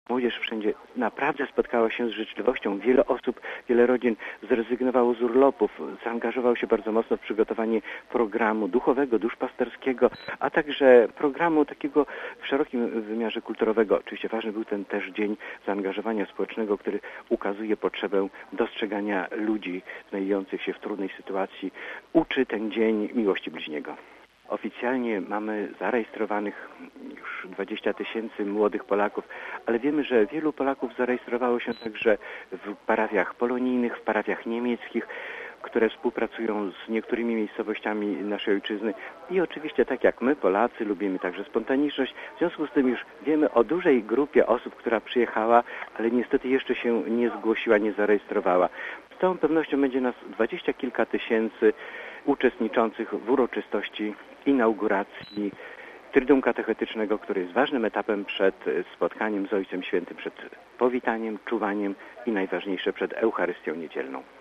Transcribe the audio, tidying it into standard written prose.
Młodzież wszędzie naprawdę spotkała się z życzliwością. Wiele osób, wiele rodzin zrezygnowało z urlopów, zaangażowało się bardzo mocno w przygotowanie programu duchowego, duszpasterskiego, a także programu takiego w szerokim wymiarze kulturowego. Oczywiście ważny był ten też dzień zaangażowania społecznego, który ukazuje potrzebę dostrzegania ludzi znajdujących się w trudnej sytuacji. Uczy ten dzień miłości bliźniego. Oficjalnie mamy zarejestrowanych już 20 000 młodych Polaków, ale wiemy, że wielu Polaków zarejestrowało się także w parafiach polonijnych, w parafiach niemieckich, które współpracują z niektórymi miejscowościami naszej ojczyzny i oczywiście tak jak my, Polacy, lubimy także spontaniczność. W związku z tym już wiemy o dużej grupie osób, która przyjechała, ale niestety jeszcze się nie zgłosiła, nie zarejestrowała. Z całą pewnością będzie nas 20 kilka tysięcy uczestniczących w uroczystości inauguracji Triduum Katechetycznego, który jest ważnym etapem przed spotkaniem z Ojcem Świętym, przed powitaniem, czuwaniem i najważniejsze przed Eucharystią Niedzielną.